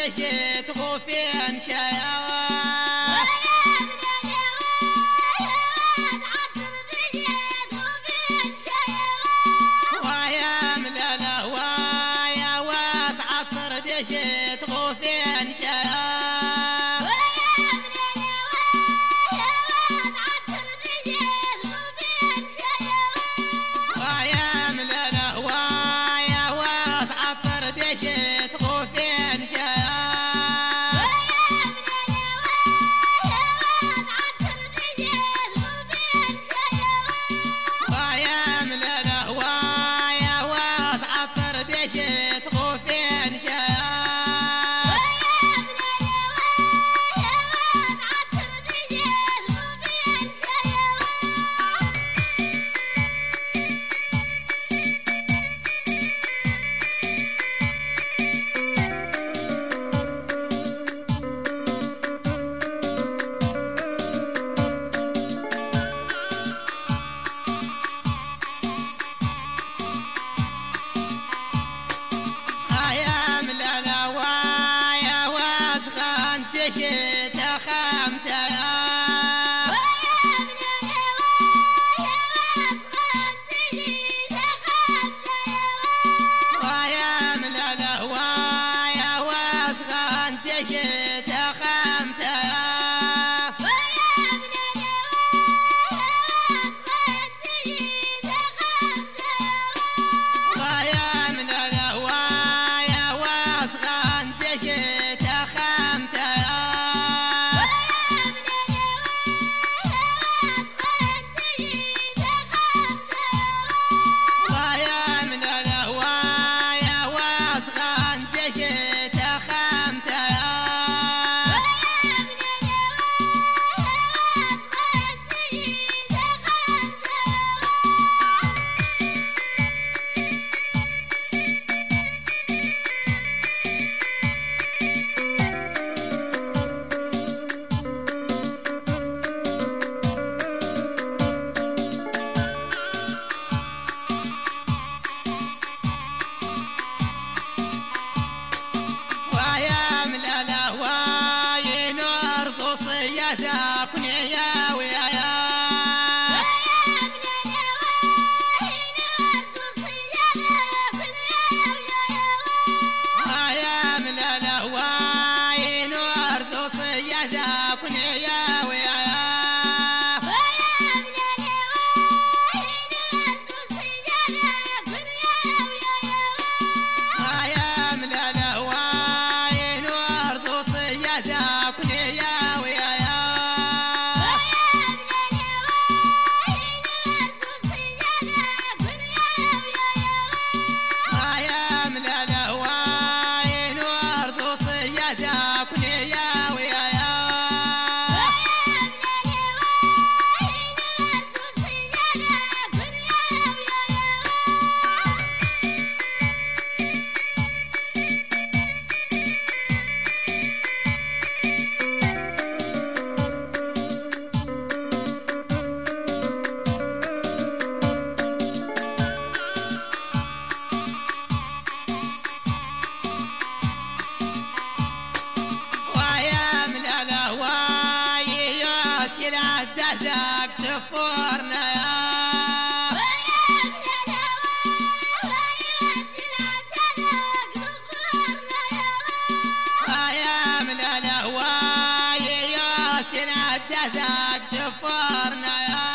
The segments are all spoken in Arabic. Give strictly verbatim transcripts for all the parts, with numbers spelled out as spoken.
دشيت غوفين شيوان ويا ملاله ويا وتعطر دشيت غوفين شيوان ويا ملاله ويا وتعطر دشيت غوفين شيوان ويا ملاله ويا وتعطر دشيت غوفين شيوان يا ملاله ويا وسخن دشيت خمت يا ويا ملاله ويا وسخن دشيت خمت يا ويا ملاله ويا وسخن دشيت خمت يا ويا ملاله ويا وسخن دشيت خمت يا ويا ملاله ويا نور صوصيتك يا ويا يا ويا ملاله ويا نور صوصيتك يا ويا يا ويا ملاله ويا نور صوصيتك يا ويا يا ويا ملاله ويا نور صوصيتك يا ويا يا ويا ملاله ويا ياسر عدتك تفورنا يا ويا ملاله ويا ياسر عدتك تفورنا يا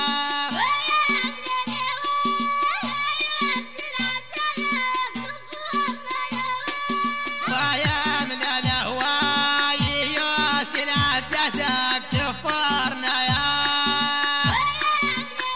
ويا ملاله ويا ياسر عدتك تفورنا يا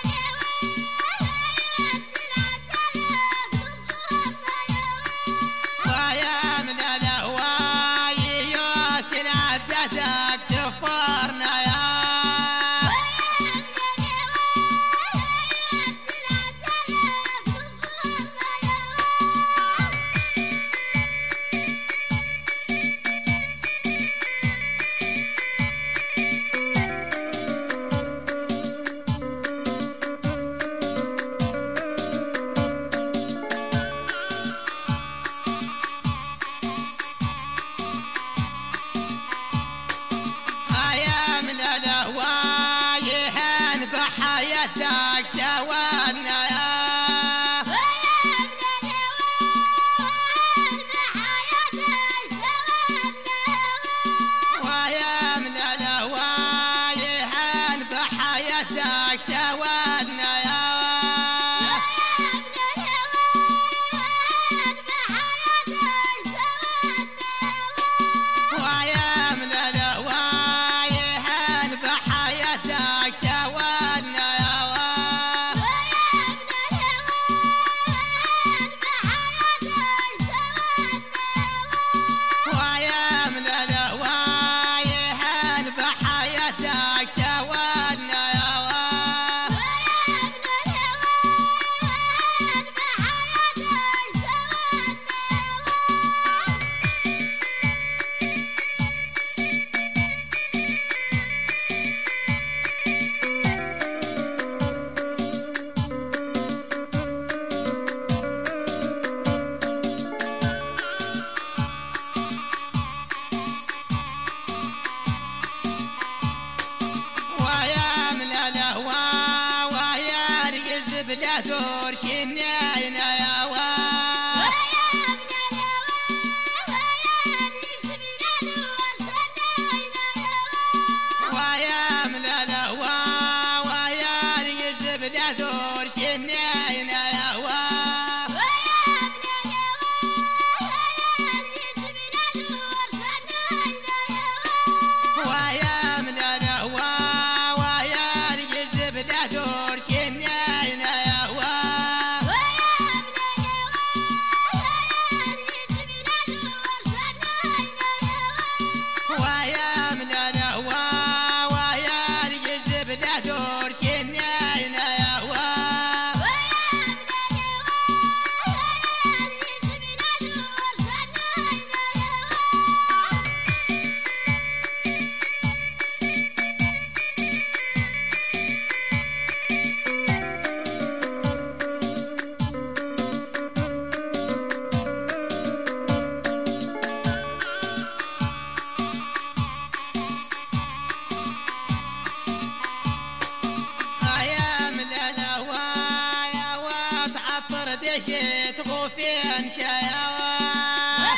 دشيت غوفين شيوات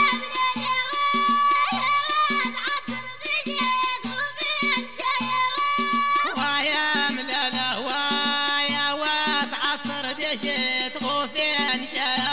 ويا ملاله وايا واتعطر دشيت غوفين شيوات